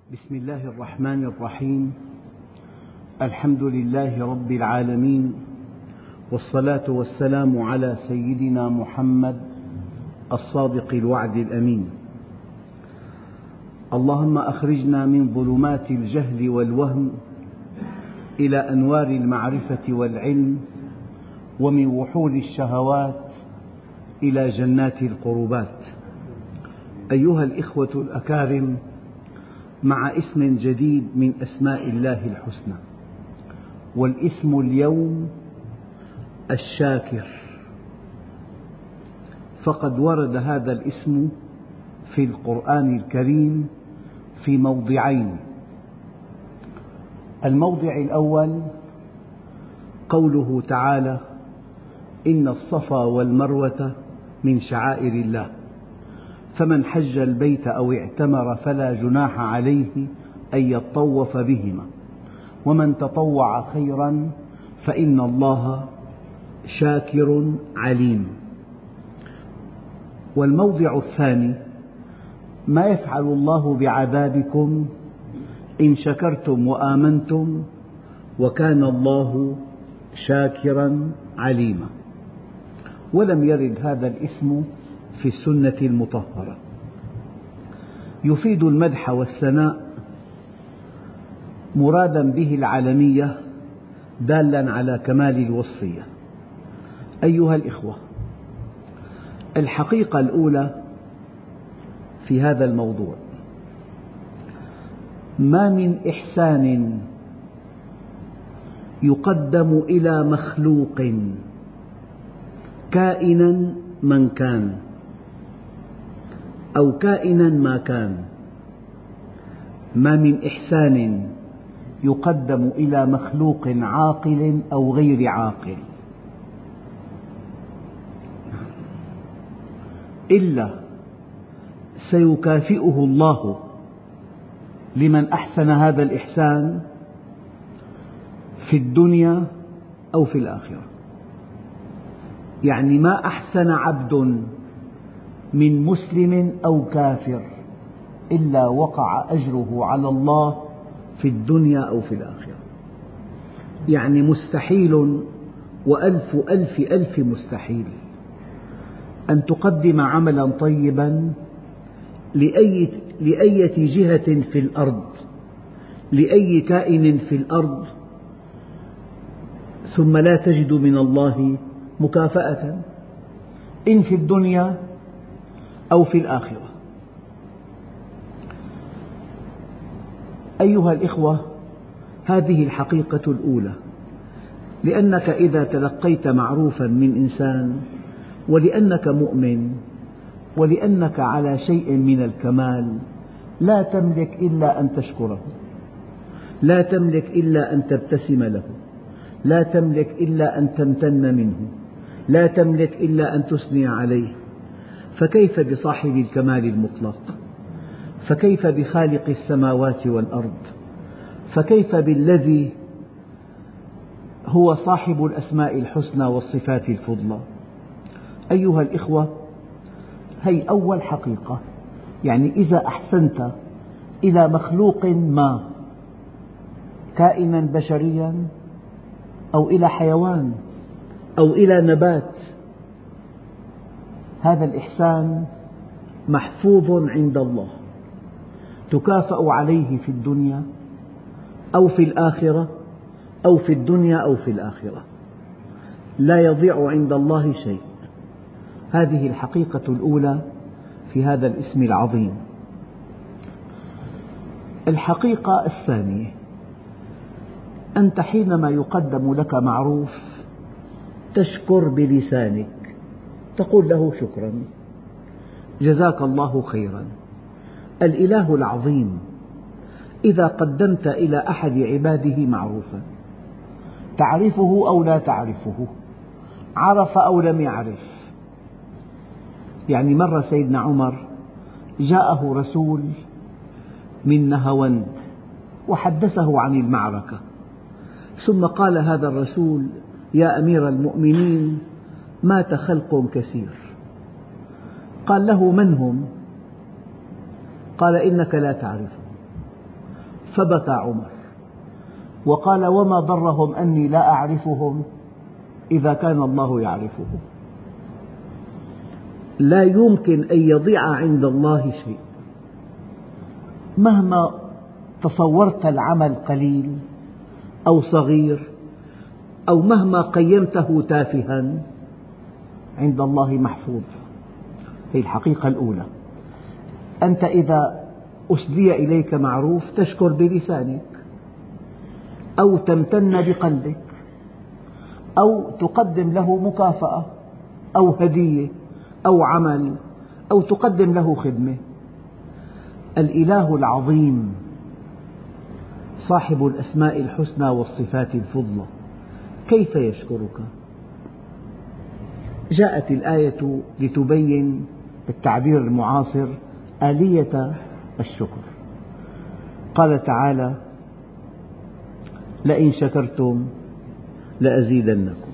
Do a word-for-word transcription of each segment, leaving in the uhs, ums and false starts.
بسم الله الرحمن الرحيم. الحمد لله رب العالمين، والصلاة والسلام على سيدنا محمد الصادق الوعد الأمين. اللهم أخرجنا من ظلمات الجهل والوهم إلى أنوار المعرفة والعلم، ومن وحول الشهوات إلى جنات القربات. أيها الإخوة الأكارم، مع اسم جديد من أسماء الله الحسنى، والاسم اليوم الشاكر. فقد ورد هذا الاسم في القرآن الكريم في موضعين. الموضع الأول قوله تعالى: إن الصفا والمروة من شعائر الله، فمن حج البيت أو اعتمر فلا جناح عليه أن يطوف بهما، ومن تطوع خيرا فإن الله شاكر عليم. والموضع الثاني: ما يفعل الله بعذابكم إن شكرتم وآمنتم وكان الله شاكرا عليما. ولم يرد هذا الاسم في السنة المطهرة. يفيد المدح والثناء، مرادا به العالمية، دالا على كمال الوصفية. أيها الإخوة، الحقيقة الأولى في هذا الموضوع: ما من إحسان يقدم إلى مخلوق كائنا من كان أو كائنا ما كان، ما من إحسان يقدم إلى مخلوق عاقل أو غير عاقل إلا سيكافئه الله لمن أحسن هذا الإحسان في الدنيا أو في الآخرة. يعني ما أحسن عبد من مسلم أو كافر إلا وقع أجره على الله في الدنيا أو في الآخرة. يعني مستحيل وألف ألف ألف مستحيل أن تقدم عملا طيبا لأي, لأية جهة في الأرض، لأي كائن في الأرض، ثم لا تجد من الله مكافأة إن في الدنيا أو في الآخرة. أيها الإخوة، هذه الحقيقة الأولى، لأنك إذا تلقيت معروفا من إنسان، ولأنك مؤمن، ولأنك على شيء من الكمال، لا تملك إلا أن تشكره، لا تملك إلا أن تبتسم له، لا تملك إلا أن تمتن منه، لا تملك إلا أن تثني عليه. فكيف بصاحب الكمال المطلق؟ فكيف بخالق السماوات والأرض؟ فكيف بالذي هو صاحب الأسماء الحسنى والصفات الفضلى؟ أيها الإخوة، هي أول حقيقة. يعني إذا أحسنت إلى مخلوق ما، كائنا بشريا أو إلى حيوان أو إلى نبات، هذا الإحسان محفوظ عند الله، تكافأ عليه في الدنيا أو في الآخرة، أو في الدنيا أو في الآخرة، لا يضيع عند الله شيء. هذه الحقيقة الأولى في هذا الاسم العظيم. الحقيقة الثانية: أنت حينما يقدم لك معروف تشكر بلسانك، تقول له شكرا، جزاك الله خيرا. الإله العظيم إذا قدمت إلى أحد عباده معروفا، تعرفه أو لا تعرفه، عرف أو لم يعرف. يعني مرة سيدنا عمر جاءه رسول من نهاوند وحدثه عن المعركة، ثم قال هذا الرسول: يا أمير المؤمنين، مات خلق كثير. قال له: من هم؟ قال: إنك لا تعرفهم. فبكى عمر وقال: وما ضرهم أني لا أعرفهم إذا كان الله يعرفهم. لا يمكن أن يضيع عند الله شيء، مهما تصورت العمل قليل أو صغير أو مهما قيمته تافها، عند الله محفوظ. هذه الحقيقة الأولى. أنت إذا أسدي إليك معروف تشكر بلسانك، أو تمتن بقلبك، أو تقدم له مكافأة أو هدية أو عمل، أو تقدم له خدمة. الإله العظيم صاحب الأسماء الحسنى والصفات الفضلى كيف يشكرك؟ جاءت الآية لتبين بالتعبير المعاصر آلية الشكر. قال تعالى: لئن شكرتم لأزيدنكم،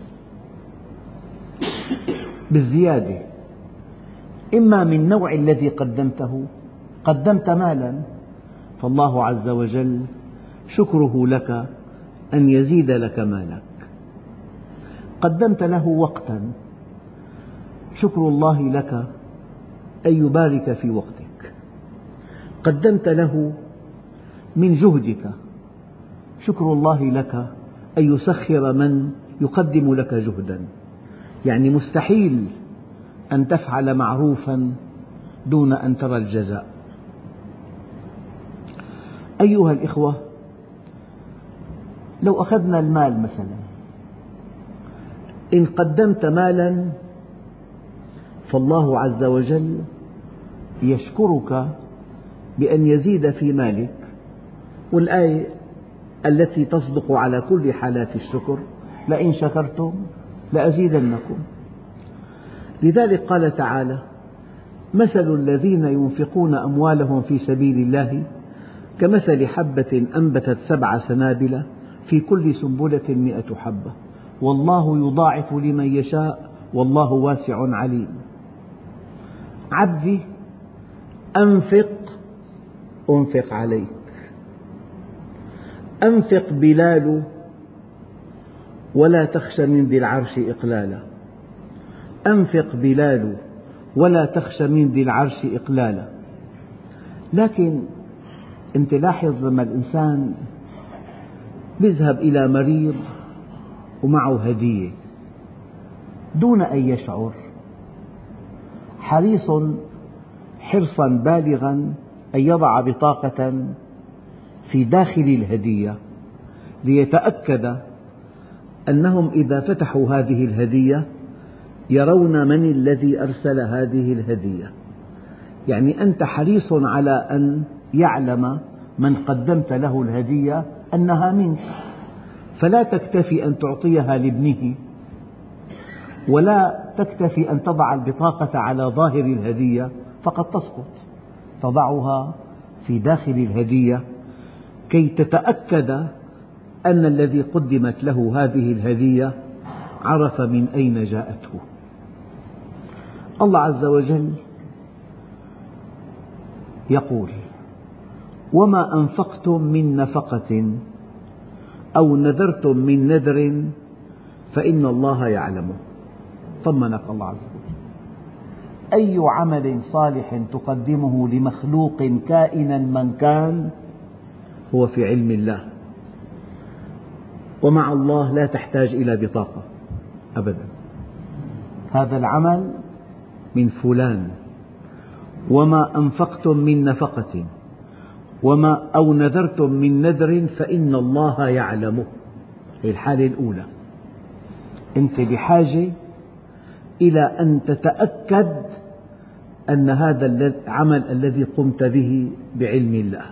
بالزيادة، إما من نوع الذي قدمته، قدمت مالا فالله عز وجل شكره لك أن يزيد لك مالك. قدمت له وقتا، شكر الله لك أن يبارك في وقتك. قدمت له من جهدك، شكر الله لك أن يسخر من يقدم لك جهدا. يعني مستحيل أن تفعل معروفا دون أن ترى الجزاء. أيها الإخوة، لو أخذنا المال مثلا، إن قدمت مالا فالله عز وجل يشكرك بأن يزيد في مالك، والآية التي تصدق على كل حالات الشكر: لئن شكرتم لأزيدنكم. لذلك قال تعالى: مثل الذين ينفقون أموالهم في سبيل الله كمثل حبة أنبتت سبع سنابل في كل سنبلة مئة حبة والله يضاعف لمن يشاء والله واسع عليم. عبدي أنفق أنفق عليك. أنفق بلال ولا تخش من ذي العرش إقلالا. أنفق بلال ولا تخش من ذي العرش إقلالا. لكن أنت لاحظ لما الإنسان يذهب إلى مريض ومعه هدية دون أن يشعر، حريص حرصا بالغا أن يضع بطاقة في داخل الهدية ليتأكد أنهم إذا فتحوا هذه الهدية يرون من الذي أرسل هذه الهدية. يعني أنت حريص على أن يعلم من قدمت له الهدية أنها منك، فلا تكتفي أن تعطيها لابنه، ولا تكتفي أن تضع البطاقة على ظاهر الهدية فقد تسقط، تضعها في داخل الهدية كي تتأكد أن الذي قدمت له هذه الهدية عرف من أين جاءته. الله عز وجل يقول: وما أنفقتم من نفقة أو نذرتم من نذر فإن الله يعلمه. طمنك الله عز وجل. أي عمل صالح تقدمه لمخلوق كائنا من كان هو في علم الله، ومع الله لا تحتاج إلى بطاقة أبدا. هذا العمل من فلان. وما أنفقتم من نفقة وما أو نذرتم من نذر فإن الله يعلمه. هذه الحالة الأولى. أنت بحاجة إلى أن تتأكد أن هذا العمل الذي قمت به بعلم الله.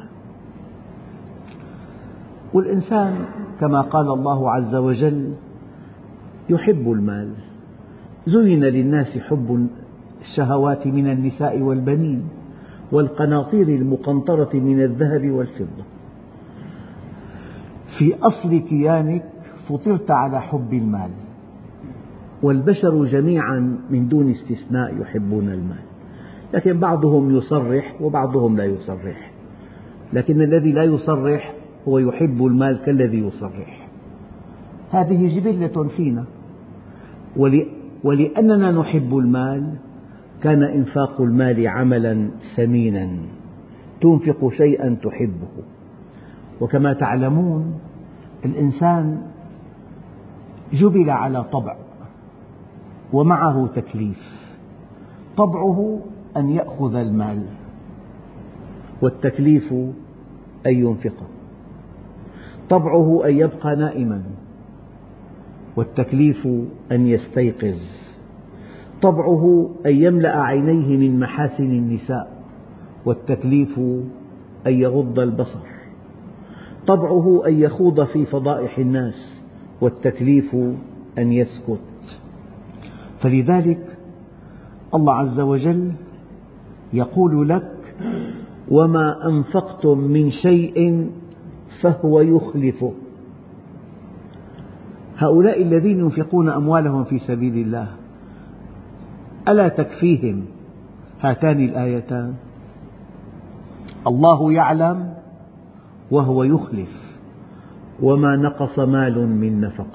والإنسان كما قال الله عز وجل يحب المال. زين للناس حب الشهوات من النساء والبنين والقناطير المقنطرة من الذهب والفضة. في أصل كيانك فطرت على حب المال، والبشر جميعا من دون استثناء يحبون المال، لكن بعضهم يصرح وبعضهم لا يصرح. لكن الذي لا يصرح هو يحب المال كالذي يصرح. هذه جبلة فينا، ولأننا نحب المال كان إنفاق المال عملا ثمينا، تنفق شيئا تحبه. وكما تعلمون الإنسان جبل على طبع ومعه تكليف. طبعه أن يأخذ المال، والتكليف أن ينفقه. طبعه أن يبقى نائما، والتكليف أن يستيقظ. طبعه أن يملأ عينيه من محاسن النساء، والتكليف أن يغض البصر. طبعه أن يخوض في فضائح الناس، والتكليف أن يسكت. فلذلك الله عز وجل يقول لك: وما أنفقتم من شيء فهو يخلفه. هؤلاء الذين ينفقون أموالهم في سبيل الله ألا تكفيهم هاتان الآيتان؟ الله يعلم وهو يخلف، وما نقص مال من نفقة،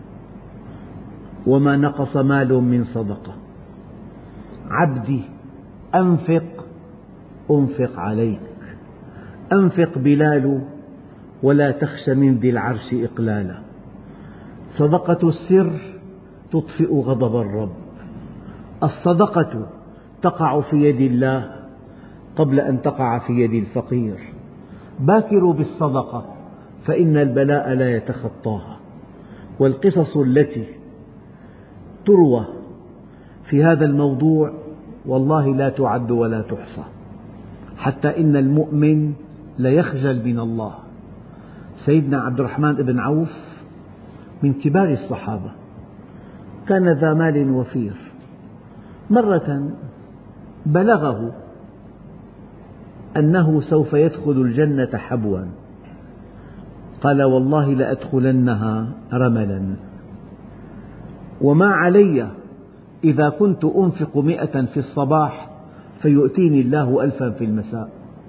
وما نقص مال من صدقة. عبدي أنفق أنفق عليك، أنفق بلال ولا تخش من ذي العرش إقلالا. صدقة السر تطفئ غضب الرب. الصدقة تقع في يد الله قبل أن تقع في يد الفقير. باكروا بالصدقة فإن البلاء لا يتخطاها. والقصص التي تروى في هذا الموضوع والله لا تعد ولا تحصى، حتى إن المؤمن ليخجل من الله. سيدنا عبد الرحمن بن عوف من كبار الصحابة، كان ذا مال وفير. مرة بلغه أنه سوف يدخل الجنة حبوا، قال: والله لأدخلنها رملا، وما علي إذا كنت أنفق مئة في الصباح فيؤتيني الله ألفا في المساء.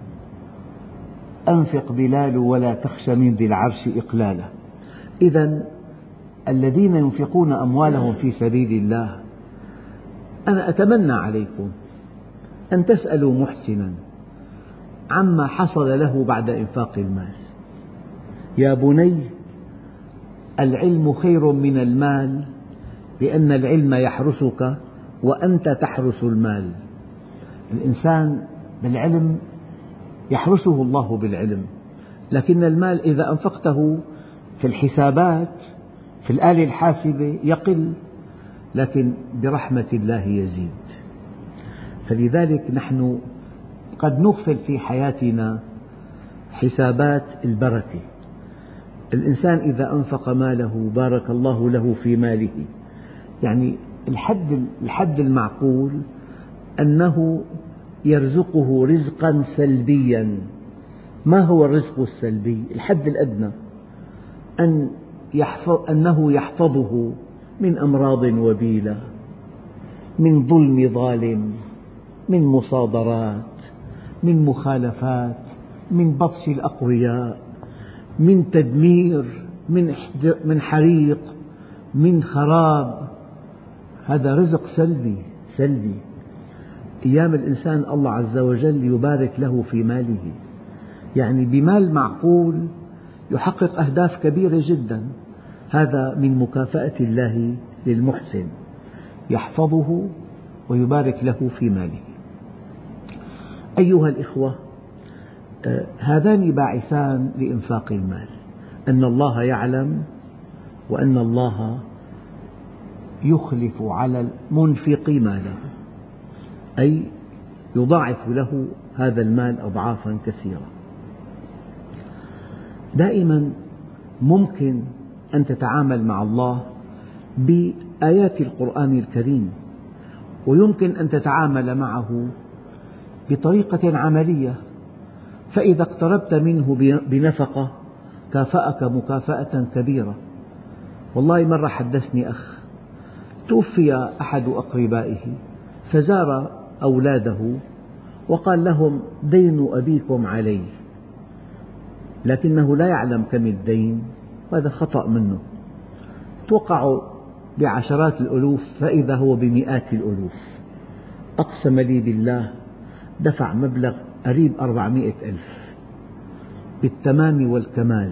أنفق بلال ولا تخش من ذي العرش إقلالا. إذا الذين ينفقون أموالهم في سبيل الله، أنا أتمنى عليكم أن تسألوا محسنا عما حصل له بعد إنفاق المال. يا بني، العلم خير من المال، لأن العلم يحرسك وأنت تحرس المال. الإنسان بالعلم يحرسه الله بالعلم، لكن المال إذا أنفقته في الحسابات في الآلة الحاسبة يقل، لكن برحمة الله يزيد. فلذلك نحن قد نغفل في حياتنا حسابات البركة. الإنسان إذا أنفق ماله بارك الله له في ماله. يعني الحد, الحد المعقول أنه يرزقه رزقا سلبيا. ما هو الرزق السلبي؟ الحد الأدنى أن يحفظ أنه يحفظه من أمراض وبيلة، من ظلم ظالم، من مصادرات، من مخالفات، من بطش الأقوياء، من تدمير، من حريق، من خراب. هذا رزق سلبي سلبي. أيام الإنسان الله عز وجل يبارك له في ماله، يعني بمال معقول يحقق أهداف كبيرة جدا. هذا من مكافأة الله للمحسن، يحفظه ويبارك له في ماله. أيها الإخوة، هذان باعثان لإنفاق المال: أن الله يعلم، وأن الله يخلف على المنفق ماله، أي يضاعف له هذا المال أضعافا كثيرة. دائما ممكن أن تتعامل مع الله بآيات القرآن الكريم، ويمكن أن تتعامل معه بطريقة عملية. فإذا اقتربت منه بنفقة كافأك مكافأة كبيرة. والله مرة حدثني أخ توفي أحد أقربائه، فزار أولاده وقال لهم: دين أبيكم علي. لكنه لا يعلم كم الدين، وهذا خطأ منه. توقعوا بعشرات الألوف فإذا هو بمئات الألوف. أقسم لي بالله دفع مبلغ قريب أربعمائة ألف بالتمام والكمال،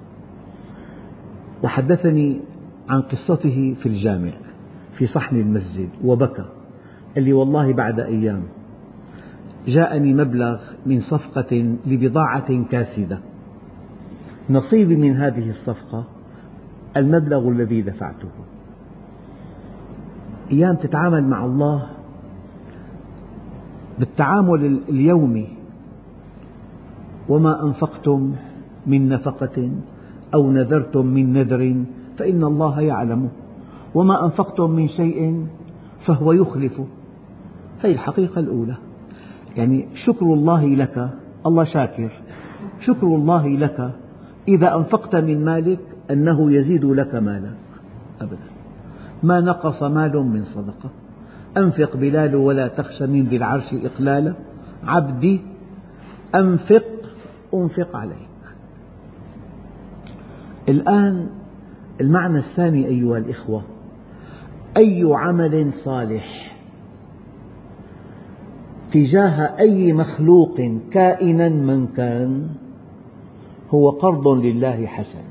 وحدثني عن قصته في الجامع في صحن المسجد وبكى. قال لي والله بعد أيام جاءني مبلغ من صفقة لبضاعة كاسدة، نصيبي من هذه الصفقة المبلغ الذي دفعته. أيام تتعامل مع الله بالتعامل اليومي: وما أنفقتم من نفقة أو نذرتم من نذر فإن الله يعلمه، وما أنفقتم من شيء فهو يخلفه. هذه الحقيقة الأولى. يعني شكر الله لك، الله شاكر، شكر الله لك إذا أنفقت من مالك أنه يزيد لك مالك أبدا. ما نقص مال من صدقة. أنفق بلال ولا تخش من ذي العرش إقلالا، عبدي أنفق أنفق عليك. الآن المعنى الثاني أيها الإخوة: أي عمل صالح تجاه أي مخلوق كائنا من كان هو قرض لله حسن.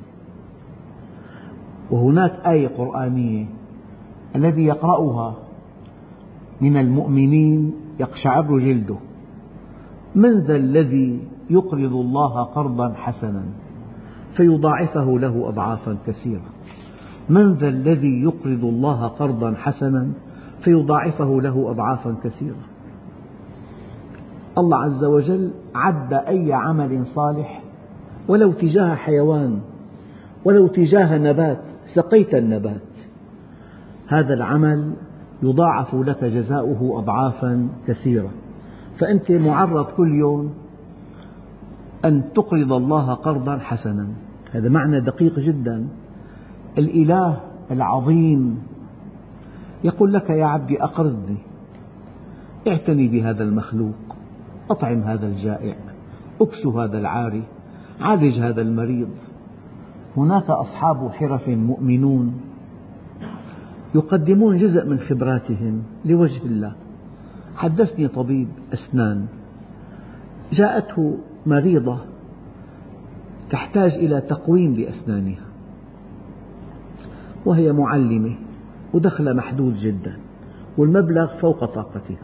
وهناك آية قرآنية الذي يقرأها من المؤمنين يقشعر جلده: من ذا الذي يقرض الله قرضا حسنا فيضاعفه له أضعافا كثيرة. من ذا الذي يقرض الله قرضا حسنا فيضاعفه له أضعافا كثيرة. الله عز وجل عد أي عمل صالح ولو تجاه حيوان، ولو تجاه نبات، سقيت النبات، هذا العمل يضاعف لك جزاؤه أضعافا كثيرة. فأنت معرض كل يوم أن تقرض الله قرضا حسنا. هذا معنى دقيق جدا. الإله العظيم يقول لك: يا عبدي أقرضني، اعتني بهذا المخلوق، أطعم هذا الجائع، أكسو هذا العاري، عالج هذا المريض. هناك أصحاب حرف مؤمنون يقدمون جزء من خبراتهم لوجه الله. حدثني طبيب أسنان جاءته مريضة تحتاج إلى تقويم لأسنانها، وهي معلمة ودخل محدود جدا والمبلغ فوق طاقتها.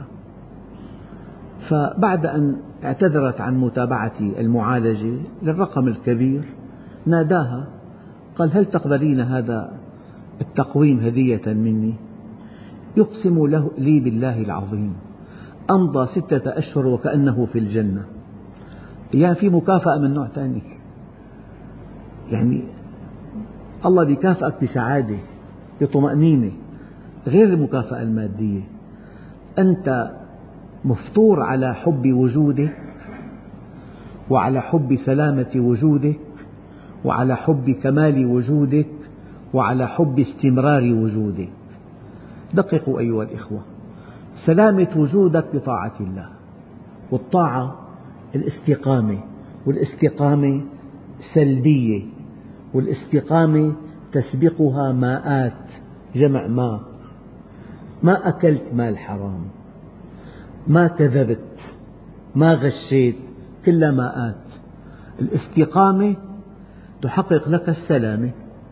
فبعد أن اعتذرت عن متابعة المعالجة للرقم الكبير ناداها قال: هل تقبلين هذا التقويم هدية مني؟ يقسم له لي بالله العظيم أمضى ستة أشهر وكأنه في الجنة. يعني في مكافأة من نوع ثاني، يعني الله بيكافئك بسعادة بطمأنينة غير المكافأة المادية. أنت مفطور على حب وجوده، وعلى حب سلامة وجودك، وعلى حب كمال وجودك، وعلى حب استمرار وجودك. دققوا أيها الإخوة: سلامة وجودك بطاعة الله، والطاعة الاستقامة، والاستقامة سلبية، والاستقامة تسبقها ماءات، جمع ماء. ما أكلت مال حرام، ما كذبت، ما غشيت، كلها ماءات. الاستقامة تحقق لك السلامة.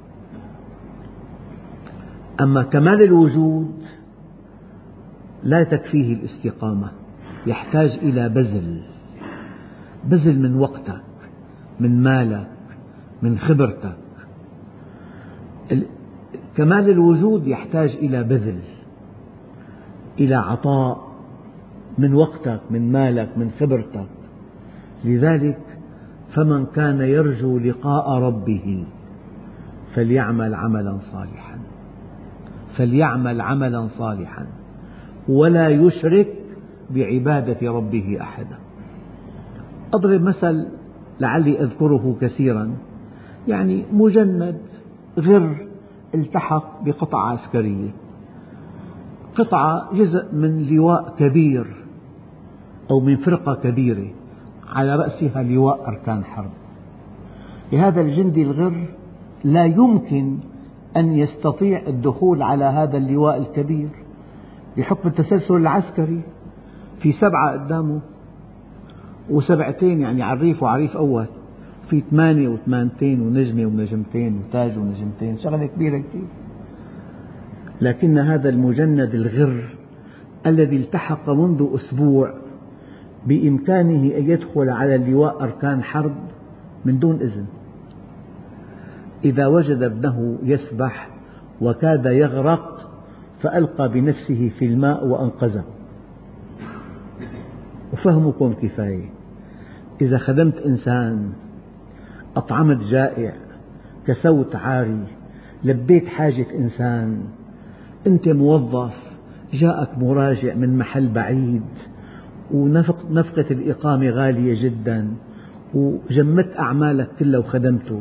أما كمال الوجود لا تكفيه الاستقامة، يحتاج إلى بذل، بذل من وقتك، من مالك، من خبرتك. كمال الوجود يحتاج إلى بذل، إلى عطاء من وقتك، من مالك، من خبرتك. لذلك فمن كان يرجو لقاء ربه فليعمل عملا صالحا، فليعمل عملا صالحا ولا يشرك بعبادة ربه أحدا. أضرب مثل لعلي أذكره كثيرا. يعني مجند غر التحق بقطعة عسكرية، قطعة جزء من لواء كبير أو من فرقة كبيرة على رأسها لواء أركان حرب. لهذا الجندي الغر لا يمكن أن يستطيع الدخول على هذا اللواء الكبير بحكم التسلسل العسكري، في سبعة قدامه وسبعتين يعني عريف وعريف أول، في ثمانية وثمانتين ونجمة ونجمتين وتاج ونجمتين، شغلة كبيرة كثير. لكن هذا المجند الغر الذي التحق منذ أسبوع بإمكانه أن يدخل على اللواء أركان حرب من دون إذن، إذا وجد ابنه يسبح وكاد يغرق فألقى بنفسه في الماء وأنقذه. وفهمكم كفاية، إذا خدمت إنسان، أطعمت جائع، كسوت عاري، لبيت حاجة إنسان، أنت موظف جاءك مراجع من محل بعيد ونفقة الإقامة غالية جدا وجمدت أعمالك كلها وخدمته،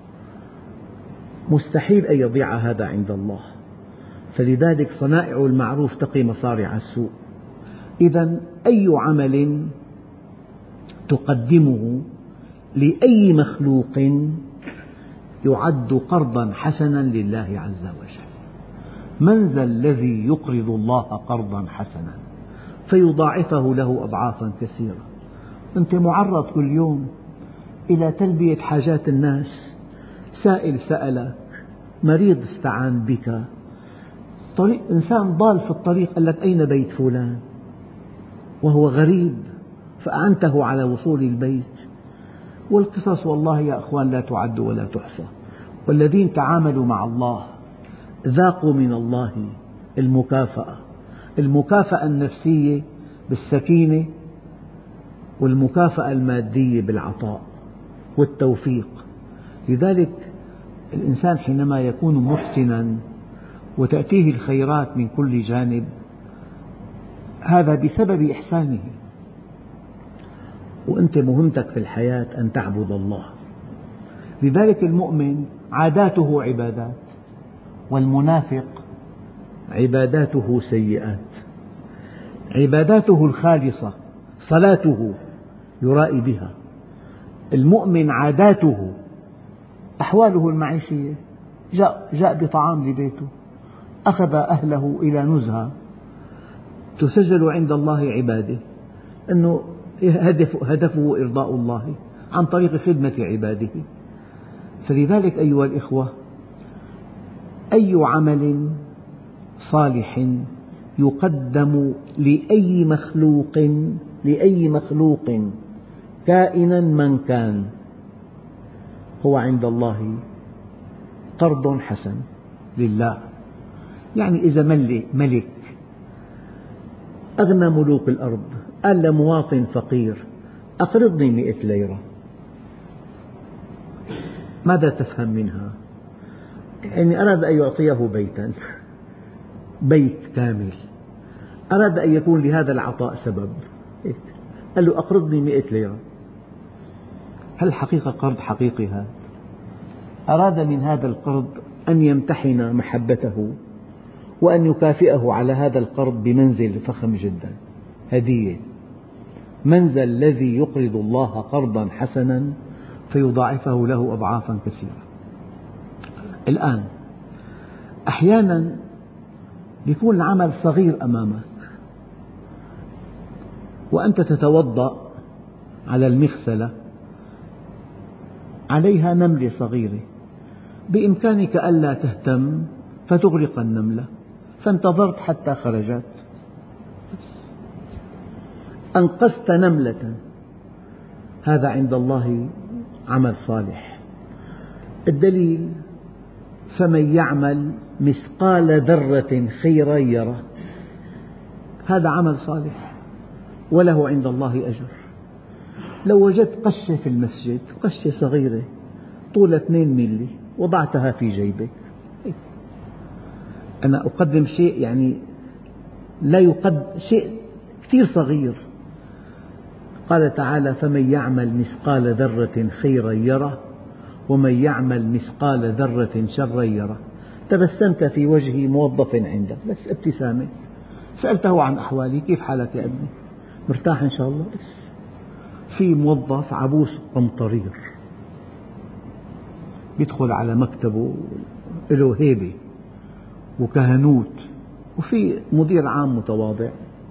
مستحيل أن يضيع هذا عند الله. فلذلك صنائع المعروف تقي مصارع السوء. إذا أي عمل تقدمه لأي مخلوق يعد قرضا حسنا لله عز وجل. من ذا الذي يقرض الله قرضا حسنا فيضاعفه له أضعافا كثيرة؟ أنت معرض كل يوم إلى تلبية حاجات الناس، سائل سألك، مريض استعان بك، طريق إنسان ضال في الطريق قال لك أين بيت فلان وهو غريب فأعنته على وصول البيت. والقصص والله يا أخوان لا تعد ولا تحصى. والذين تعاملوا مع الله ذاقوا من الله المكافأة، المكافأة النفسية بالسكينة، والمكافأة المادية بالعطاء والتوفيق. لذلك الإنسان حينما يكون محسنا وتأتيه الخيرات من كل جانب، هذا بسبب إحسانه. وأنت مهمتك في الحياة أن تعبد الله. لذلك المؤمن عاداته عبادات، والمنافق عباداته سيئات. عباداته الخالصة صلاته يرائي بها، المؤمن عاداته أحواله المعيشية، جاء, جاء بطعام لبيته، أخذ أهله إلى نزهة، تسجل عند الله عباده، أنه هدفه إرضاء الله عن طريق خدمة عباده. فلذلك أيها الإخوة، أي عمل صالح يقدم لأي مخلوق لأي مخلوق كائنا من كان هو عند الله قرض حسن لله. يعني إذا ملك أغنى ملوك الأرض قال لمواطن فقير أقرضني مئة ليرة، ماذا تفهم منها؟ يعني أراد أن يعطيه بيتا، بيت كامل، أراد أن يكون لهذا العطاء سبب، قال له أقرضني مئة ليرة. هل حقيقة قرض حقيقي هذا؟ أراد من هذا القرض أن يمتحن محبته وأن يكافئه على هذا القرض بمنزل فخم جدا، هدية. من ذا الذي يقرض الله قرضا حسنا فيضاعفه له أضعافا كثيرة. الآن أحيانا يكون العمل صغير أمامك وأنت تتوضأ على المغسلة عليها نملة صغيرة، بإمكانك ألا تهتم فتغرق النملة، فانتظرت حتى خرجت، أنقذت نملة، هذا عند الله عمل صالح. الدليل: فمن يعمل مثقال ذرة خيرا يره، هذا عمل صالح وله عند الله أجر. لو وجدت قشة في المسجد، قشة صغيرة طولها اثنين ميلي، وضعتها في جيبك، أنا أقدم شيء يعني لا يقدم، شيء كثير صغير. قال تعالى: فمن يعمل مثقال ذرة خيرا يره ومن يعمل مثقال ذرة شرا يره. تبسمت في وجه موظف عندك، بس ابتسامة، سألته عن أحوالي، كيف حالك يا ابني؟ مرتاح إن شاء الله؟ بس في موظف عبوس قمطرير يدخل على مكتبه له هيبة وكهنوت وفي مدير عام متواضع،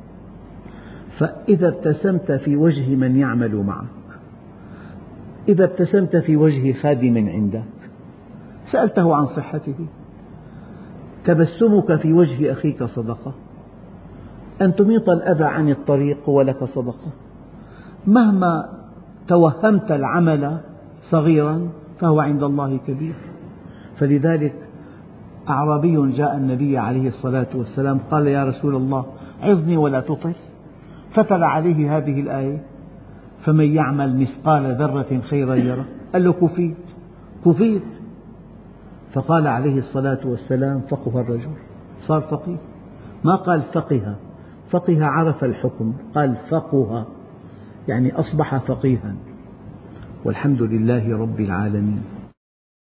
فإذا ابتسمت في وجه من يعمل معك، إذا ابتسمت في وجه خادم عندك سألته عن صحته، تبسمك في وجه أخيك صدقة، أن تميط الأذى عن الطريق ولك صدقة. مهما توهمت العمل صغيرا فهو عند الله كبير. فلذلك أعرابي جاء النبي عليه الصلاة والسلام قال: يا رسول الله عظني ولا تطل، فتل عليه هذه الآية: فمن يعمل مثقال ذرة خيرا يره. قال له: كفيت كفيت. فقال عليه الصلاة والسلام: فقه الرجل، صار فقيه. ما قال فقه، فقه عرف الحكم، قال فقه يعني أصبح فقيها. والحمد لله رب العالمين.